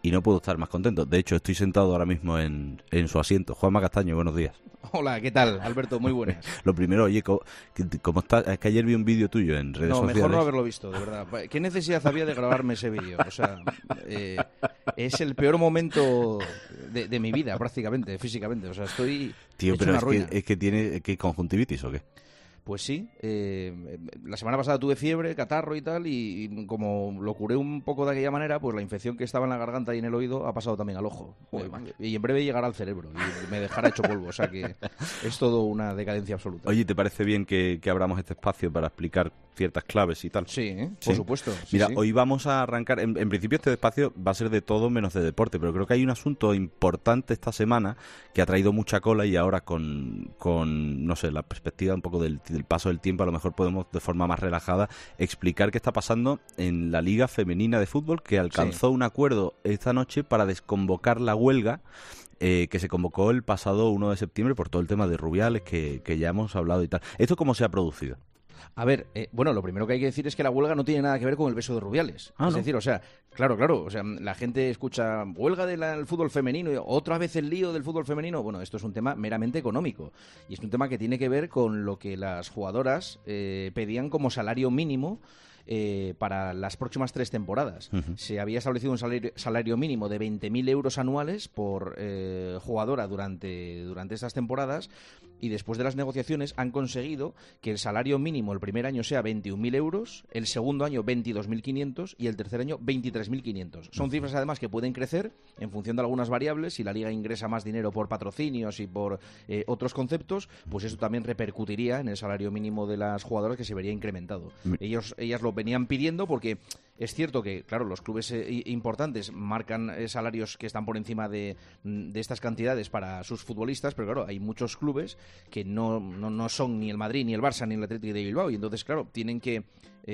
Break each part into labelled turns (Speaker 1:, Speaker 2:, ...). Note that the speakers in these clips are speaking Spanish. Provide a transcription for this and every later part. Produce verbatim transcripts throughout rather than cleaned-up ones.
Speaker 1: y no puedo estar más contento. De hecho, estoy sentado ahora mismo en, en su asiento. Juanma Castaño, buenos días.
Speaker 2: Hola, ¿qué tal, Alberto? Muy buenas.
Speaker 1: Lo primero, oye, ¿cómo, cómo estás? Es que ayer vi un vídeo tuyo en redes
Speaker 2: no,
Speaker 1: sociales.
Speaker 2: No, mejor no haberlo visto, de verdad. ¿Qué necesidad había de grabarme ese vídeo? O sea, eh, es el peor momento de, de mi vida, prácticamente, físicamente. O sea, estoy
Speaker 1: Tío,
Speaker 2: hecho
Speaker 1: pero
Speaker 2: una
Speaker 1: es
Speaker 2: ruina.
Speaker 1: que, es que tiene ¿qué, conjuntivitis o qué?
Speaker 2: Pues sí, eh, la semana pasada tuve fiebre, catarro y tal, y, y como lo curé un poco de aquella manera, pues la infección que estaba en la garganta y en el oído ha pasado también al ojo.
Speaker 1: Joder,
Speaker 2: eh, y en breve llegará al cerebro y me dejará hecho polvo, o sea que es todo una decadencia absoluta.
Speaker 1: Oye, ¿te parece bien que, que abramos este espacio para explicar ciertas claves y tal?
Speaker 2: Sí, ¿eh?
Speaker 1: Sí.
Speaker 2: Por supuesto. Sí,
Speaker 1: Mira,
Speaker 2: sí.
Speaker 1: hoy vamos a arrancar, en, en principio este espacio va a ser de todo menos de deporte, pero creo que hay un asunto importante esta semana que ha traído mucha cola y ahora con, con no sé, la perspectiva un poco del, del paso del tiempo, a lo mejor podemos de forma más relajada explicar qué está pasando en la Liga Femenina de Fútbol, que alcanzó sí. un acuerdo esta noche para desconvocar la huelga eh, que se convocó el pasado uno de septiembre por todo el tema de Rubiales que, que ya hemos hablado y tal. ¿Esto cómo se ha producido?
Speaker 2: A ver, eh, bueno, lo primero que hay que decir es que la huelga no tiene nada que ver con el beso de Rubiales.
Speaker 1: Ah,
Speaker 2: es
Speaker 1: ¿no?
Speaker 2: decir, o sea, claro, claro, o sea, la gente escucha huelga del fútbol femenino y otra vez el lío del fútbol femenino. Bueno, esto es un tema meramente económico y es un tema que tiene que ver con lo que las jugadoras eh, pedían como salario mínimo Eh, para las próximas tres temporadas. Uh-huh. Se había establecido un salario, salario mínimo de veinte mil euros anuales por eh, jugadora durante, durante estas temporadas y después de las negociaciones han conseguido que el salario mínimo el primer año sea veintiún mil euros, el segundo año veintidós mil quinientos y el tercer año veintitrés mil quinientos. Son cifras además que pueden crecer en función de algunas variables. Si la liga ingresa más dinero por patrocinios y por eh, otros conceptos, pues eso también repercutiría en el salario mínimo de las jugadoras, que se vería incrementado. Ellos, ellas lo venían pidiendo porque es cierto que, claro, los clubes eh, importantes marcan eh, salarios que están por encima de, de estas cantidades para sus futbolistas, pero claro, hay muchos clubes que no, no, no son ni el Madrid, ni el Barça, ni el Atlético de Bilbao, y entonces, claro, tienen que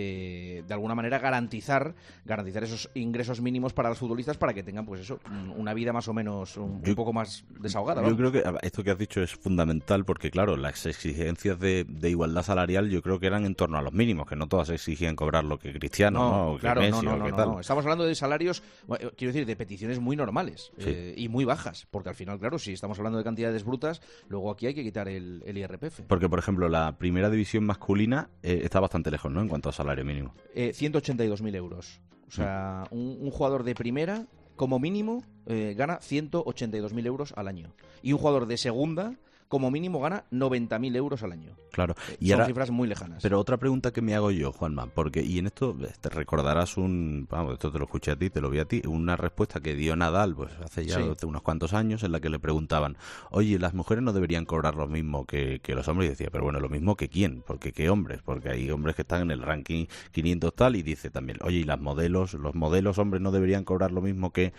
Speaker 2: Eh, de alguna manera garantizar garantizar esos ingresos mínimos para los futbolistas para que tengan, pues eso, una vida más o menos un,
Speaker 1: yo,
Speaker 2: un poco más desahogada.
Speaker 1: Yo
Speaker 2: ¿no?
Speaker 1: creo que esto que has dicho es fundamental porque, claro, las exigencias de, de igualdad salarial yo creo que eran en torno a los mínimos, que no todas exigían cobrar lo que Cristiano, ¿no?
Speaker 2: No,
Speaker 1: O que
Speaker 2: claro,
Speaker 1: Messi,
Speaker 2: no, no,
Speaker 1: o
Speaker 2: no,
Speaker 1: que
Speaker 2: no,
Speaker 1: tal.
Speaker 2: no. Estamos hablando de salarios, bueno, quiero decir, de peticiones muy normales
Speaker 1: sí.
Speaker 2: eh, y muy bajas, porque al final, claro, si estamos hablando de cantidades brutas, luego aquí hay que quitar el, el I R P F.
Speaker 1: Porque, por ejemplo, la primera división masculina eh, está bastante lejos, ¿no?, en cuanto a salario mínimo.
Speaker 2: Eh, ciento ochenta y dos mil euros. O sea, un, un jugador de primera, como mínimo, eh, gana ciento ochenta y dos mil euros al año. Y un jugador de segunda, como mínimo, gana noventa mil euros al año.
Speaker 1: Claro.
Speaker 2: Eh,
Speaker 1: y
Speaker 2: son
Speaker 1: ahora,
Speaker 2: cifras muy lejanas.
Speaker 1: Pero otra pregunta que me hago yo, Juanma, porque, y en esto te recordarás un, vamos, esto te lo escuché a ti, te lo vi a ti, una respuesta que dio Nadal, pues hace ya
Speaker 2: sí.
Speaker 1: unos cuantos años, en la que le preguntaban, oye, las mujeres no deberían cobrar lo mismo que, que los hombres, y decía, pero bueno, lo mismo que quién, porque qué hombres, porque hay hombres que están en el ranking quinientos tal, y dice también, oye, y las modelos, los modelos hombres no deberían cobrar lo mismo que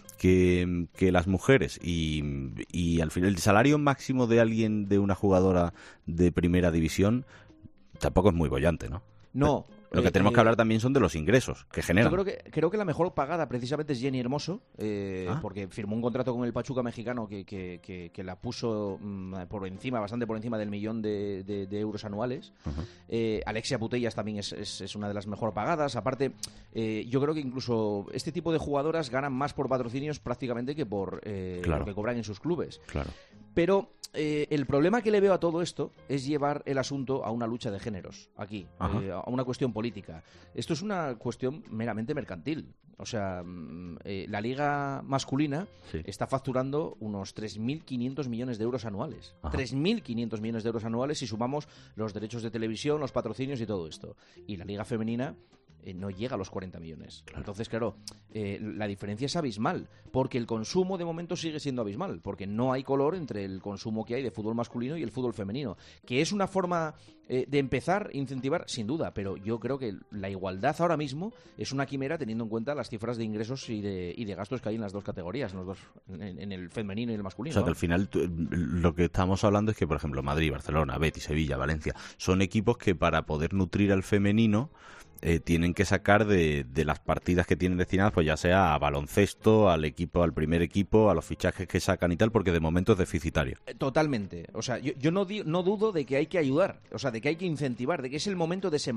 Speaker 1: que, que las mujeres, y, y al final el salario máximo de alguien, de una jugadora de primera división, tampoco es muy boyante, ¿no?
Speaker 2: No.
Speaker 1: Lo que
Speaker 2: eh,
Speaker 1: tenemos
Speaker 2: eh,
Speaker 1: que hablar también son de los ingresos que generan.
Speaker 2: Yo creo que, creo que la mejor pagada precisamente es Jenny Hermoso, eh,
Speaker 1: ¿Ah?
Speaker 2: porque firmó un contrato con el Pachuca mexicano que, que, que, que la puso mmm, por encima, bastante por encima del millón de, de, de euros anuales. Uh-huh. eh, Alexia Putellas también es, es, es una de las mejor pagadas. Aparte, eh, yo creo que incluso este tipo de jugadoras ganan más por patrocinios prácticamente que por eh,
Speaker 1: claro.
Speaker 2: lo que cobran en sus clubes.
Speaker 1: Claro.
Speaker 2: Pero eh, el problema que le veo a todo esto es llevar el asunto a una lucha de géneros, aquí, eh, a una cuestión política. Esto es una cuestión meramente mercantil. O sea, eh, la liga masculina sí. está facturando unos tres mil quinientos millones de euros anuales. Ajá. tres mil quinientos millones de euros anuales si sumamos los derechos de televisión, los patrocinios y todo esto. Y la liga femenina eh, no llega a los cuarenta millones. Claro. Entonces, claro, eh, la diferencia es abismal, porque el consumo de momento sigue siendo abismal, porque no hay color entre el consumo que hay de fútbol masculino y el fútbol femenino, que es una forma eh, de empezar a incentivar, sin duda, pero yo creo que la igualdad ahora mismo es una quimera teniendo en cuenta las cifras de ingresos y de, y de gastos que hay en las dos categorías, en, los dos, en, en el femenino y el masculino.
Speaker 1: O sea,
Speaker 2: ¿no?
Speaker 1: que al final tú, lo que estamos hablando es que, por ejemplo, Madrid, Barcelona, Betis, Sevilla, Valencia, son equipos que para poder nutrir al femenino Eh, tienen que sacar de, de las partidas que tienen destinadas, pues ya sea a baloncesto, al equipo, al primer equipo, a los fichajes que sacan y tal, porque de momento es deficitario.
Speaker 2: Totalmente. O sea, yo, yo no, di, no dudo de que hay que ayudar, o sea, de que hay que incentivar, de que es el momento de sembrar.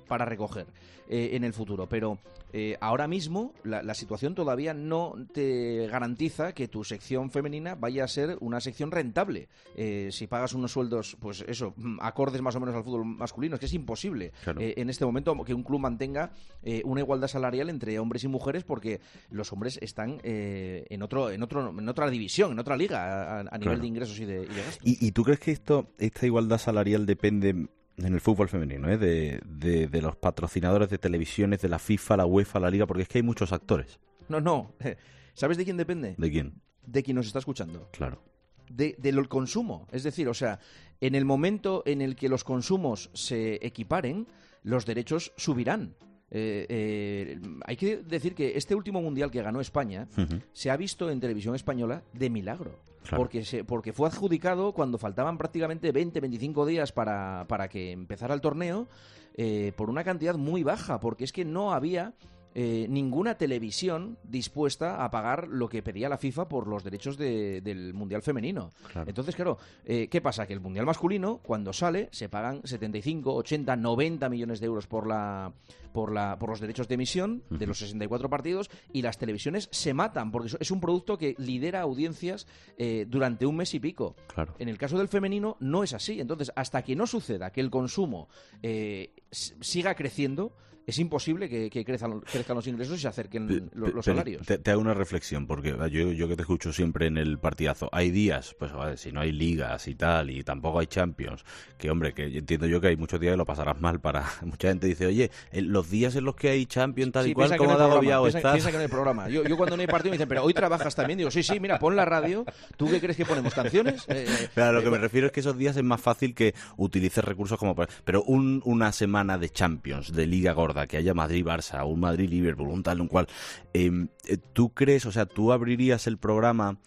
Speaker 2: para recoger eh, en el futuro. Pero eh, ahora mismo la, la situación todavía no te garantiza que tu sección femenina vaya a ser una sección rentable. Eh, si pagas unos sueldos, pues eso, acordes más o menos al fútbol masculino, es que es imposible claro. eh, en este momento que un club mantenga eh, una igualdad salarial entre hombres y mujeres, porque los hombres están eh, en otro, en otro, en otra división, en otra liga a, a nivel claro. de ingresos y de, y de gastos.
Speaker 1: ¿Y, ¿Y tú crees que esto, esta igualdad salarial depende en el fútbol femenino, ¿eh? de, de, de los patrocinadores de televisiones, de la FIFA, la UEFA, la Liga? Porque es que hay muchos actores.
Speaker 2: No, no. ¿Sabes de quién depende?
Speaker 1: ¿De quién?
Speaker 2: De quien nos está escuchando.
Speaker 1: Claro.
Speaker 2: De, del consumo. Es decir, o sea, en el momento en el que los consumos se equiparen, los derechos subirán. Eh, eh, hay que decir que este último mundial que ganó España uh-huh. se ha visto en televisión española de milagro. Claro. Porque, se, porque fue adjudicado cuando faltaban prácticamente veinte, veinticinco días para, para que empezara el torneo, eh, por una cantidad muy baja, porque es que no había eh, ninguna televisión dispuesta a pagar lo que pedía la FIFA por los derechos de, del Mundial femenino. Claro. Entonces, claro, eh, ¿qué pasa? Que el Mundial masculino, cuando sale, se pagan setenta y cinco, ochenta, noventa millones de euros por la... Por, la, por los derechos de emisión de uh-huh. los sesenta y cuatro partidos, y las televisiones se matan porque es un producto que lidera audiencias eh, durante un mes y pico.
Speaker 1: Claro.
Speaker 2: En el caso del femenino no es así. Entonces, hasta que no suceda que el consumo eh, siga creciendo, es imposible que, que crezcan, crezcan los ingresos y se acerquen pe, los, los salarios.
Speaker 1: Te, te hago una reflexión, porque yo, yo que te escucho siempre en el partidazo, hay días, pues a ver, si no hay ligas y tal, y tampoco hay Champions, que hombre, que entiendo yo que hay muchos días que lo pasarás mal para... Mucha gente dice, oye, los días en los que hay Champions tal sí, y cual, ¿cómo de agobiado
Speaker 2: piensa,
Speaker 1: estás?
Speaker 2: Piensa que no hay programa. Yo, yo cuando no hay partido me dicen, pero hoy trabajas también. Digo, sí, sí, mira, pon la radio. ¿Tú qué crees que ponemos? ¿Canciones? Eh,
Speaker 1: claro, lo que
Speaker 2: eh,
Speaker 1: me refiero es que esos días es más fácil que utilices recursos como... Pero un, una semana de Champions, de Liga Gorda, que haya Madrid, Barça, un Madrid-Liverpool, un tal, un cual... Eh, ¿Tú crees, o sea, tú abrirías el programa...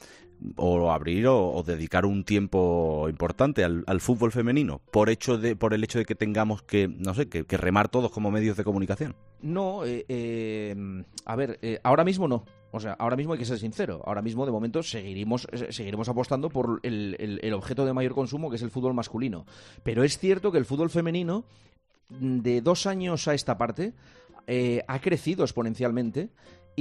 Speaker 1: o abrir o, o dedicar un tiempo importante al, al fútbol femenino por hecho de por el hecho de que tengamos que no sé que, que remar todos como medios de comunicación?
Speaker 2: No, eh, eh, a ver, eh, ahora mismo no. O sea, ahora mismo hay que ser sincero. Ahora mismo, de momento, seguiremos, seguiremos apostando por el, el, el objeto de mayor consumo, que es el fútbol masculino. Pero es cierto que el fútbol femenino, de dos años a esta parte, eh, ha crecido exponencialmente.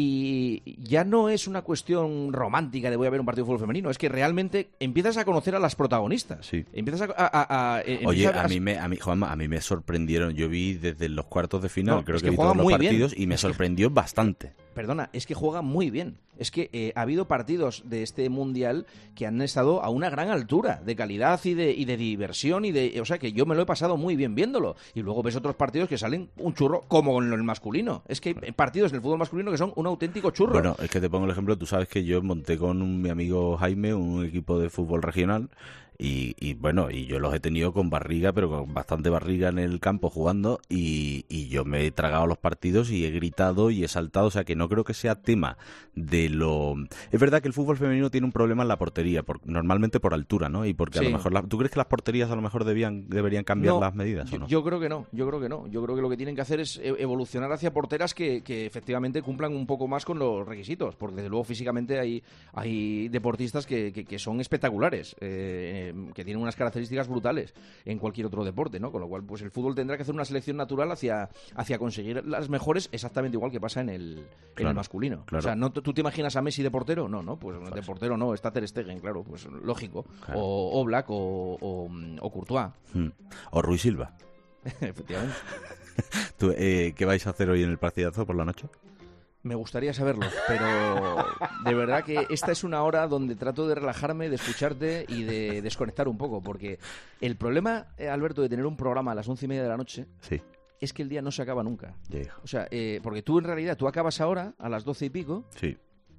Speaker 2: Y ya no es una cuestión romántica de voy a ver un partido de fútbol femenino, es que realmente empiezas a conocer a las protagonistas.
Speaker 1: Sí.
Speaker 2: Empiezas a... a, a
Speaker 1: Oye,
Speaker 2: a,
Speaker 1: a mí me a mí, Juanma, a mí me sorprendieron. Yo vi desde los cuartos de final, no, creo que, que vi todos los partidos bien. Y me es sorprendió que, bastante.
Speaker 2: Perdona, es que juega muy bien. Es que eh, ha habido partidos de este mundial que han estado a una gran altura de calidad y de, y de diversión y de, o sea, que yo me lo he pasado muy bien viéndolo. Y luego ves otros partidos que salen un churro como en el masculino. Es que hay partidos del fútbol masculino que son un auténtico churro.
Speaker 1: Bueno, es que te pongo el ejemplo. Tú sabes que yo monté con un, mi amigo Jaime un equipo de fútbol regional. Y, y bueno, y yo los he tenido con barriga, pero con bastante barriga en el campo jugando, y, y yo me he tragado los partidos y he gritado y he saltado, o sea que no creo que sea tema de lo... Es verdad que el fútbol femenino tiene un problema en la portería, por, normalmente por altura, ¿no? Y porque sí. a lo mejor... La, ¿Tú crees que las porterías a lo mejor debían, deberían cambiar
Speaker 2: no,
Speaker 1: las medidas
Speaker 2: yo,
Speaker 1: o no?
Speaker 2: Yo creo que no, yo creo que no. Yo creo que lo que tienen que hacer es evolucionar hacia porteras que, que efectivamente cumplan un poco más con los requisitos, porque desde luego físicamente hay, hay deportistas que, que, que son espectaculares, eh, que tienen unas características brutales en cualquier otro deporte, ¿no? Con lo cual, pues el fútbol tendrá que hacer una selección natural hacia, hacia conseguir las mejores, exactamente igual que pasa en el, claro, en el masculino. Claro. O sea, ¿no, ¿tú te imaginas a Messi de portero? No, no, pues, pues de portero no, está Ter Stegen, claro, pues lógico. Claro. O Oblak o, o, o Courtois.
Speaker 1: Hmm. O Rui Silva.
Speaker 2: Efectivamente.
Speaker 1: ¿Tú, eh, ¿Qué vais a hacer hoy en el partidazo por la noche?
Speaker 2: Me gustaría saberlo, pero de verdad que esta es una hora donde trato de relajarme, de escucharte y de desconectar un poco, porque el problema, Alberto, de tener un programa a las once y media de la noche
Speaker 1: sí.
Speaker 2: es que el día no se acaba nunca.
Speaker 1: Yeah.
Speaker 2: O sea, eh, porque tú en realidad, tú acabas ahora a las doce y pico
Speaker 1: sí.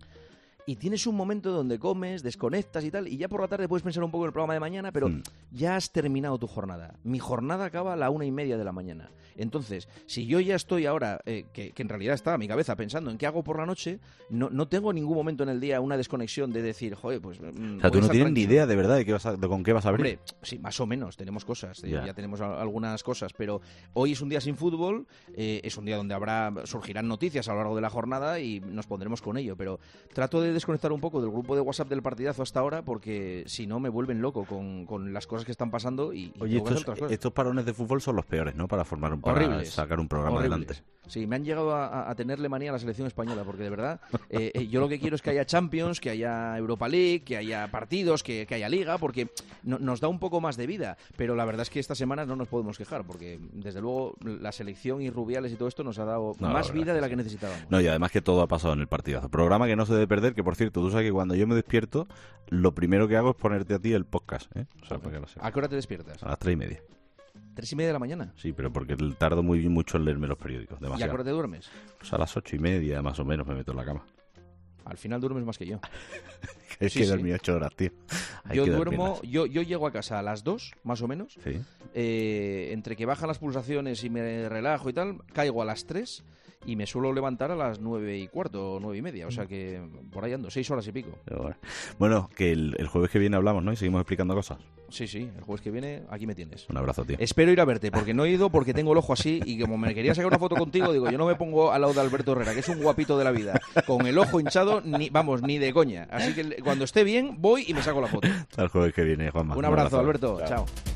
Speaker 2: y tienes un momento donde comes, desconectas y tal, y ya por la tarde puedes pensar un poco en el programa de mañana, pero mm. ya has terminado tu jornada. Mi jornada acaba a la una y media de la mañana. Entonces, si yo ya estoy ahora, eh, que, que en realidad está mi cabeza pensando en qué hago por la noche, no, no tengo ningún momento en el día una desconexión de decir, joder, pues...
Speaker 1: Mm, o sea, tú no tienes ni idea de verdad de, qué vas a, de con qué vas a abrir.
Speaker 2: Hombre, sí, más o menos, tenemos cosas,
Speaker 1: yeah.
Speaker 2: ya tenemos a, algunas cosas, pero hoy es un día sin fútbol, eh, es un día donde habrá surgirán noticias a lo largo de la jornada y nos pondremos con ello, pero trato de desconectar un poco del grupo de WhatsApp del partidazo hasta ahora porque si no me vuelven loco con, con las cosas que están pasando y, y
Speaker 1: Oye, estos, estos parones de fútbol son los peores, ¿no? Para formar un para
Speaker 2: horribles,
Speaker 1: sacar un programa
Speaker 2: horribles.
Speaker 1: adelante.
Speaker 2: Sí, me han llegado a, a tenerle manía a la selección española porque de verdad eh, eh, yo lo que quiero es que haya Champions, que haya Europa League, que haya partidos, que, que haya Liga, porque no, nos da un poco más de vida. Pero la verdad es que esta semana no nos podemos quejar porque desde luego la selección y Rubiales y todo esto nos ha dado no, más vida de la que necesitábamos.
Speaker 1: No, y además que todo ha pasado en el partidazo. Programa que no se debe perder, que por cierto, tú sabes que cuando yo me despierto, lo primero que hago es ponerte a ti el podcast, ¿eh? O sea, para que lo sepas.
Speaker 2: ¿A qué hora te despiertas?
Speaker 1: A las tres y media.
Speaker 2: ¿Tres y media de la mañana?
Speaker 1: Sí, pero porque tardo muy mucho en leerme los periódicos. Demasiado.
Speaker 2: ¿Y a qué hora te duermes?
Speaker 1: Pues a las ocho y media, más o menos, me meto en la cama.
Speaker 2: Al final duermes más que yo.
Speaker 1: Es sí, que he dormido sí. ocho horas, tío. Hay
Speaker 2: yo duermo, yo, yo llego a casa a las dos, más o menos.
Speaker 1: Sí.
Speaker 2: Eh, entre que bajan las pulsaciones y me relajo y tal, caigo a las tres y me suelo levantar a las nueve y cuarto o nueve y media. O sea que por ahí ando, seis horas y pico.
Speaker 1: Bueno, bueno que el, el jueves que viene hablamos, ¿no? Y seguimos explicando cosas.
Speaker 2: Sí, sí, el jueves que viene aquí me tienes.
Speaker 1: Un abrazo, tío.
Speaker 2: Espero ir a verte, porque no he ido porque tengo el ojo así y como me quería sacar una foto contigo, digo, yo no me pongo al lado de Alberto Herrera, que es un guapito de la vida, con el ojo hinchado, ni vamos, ni de coña. Así que cuando esté bien, voy y me saco la foto.
Speaker 1: Hasta el jueves que viene, Juanma.
Speaker 2: Un abrazo, un abrazo. Alberto. Chao. Chao.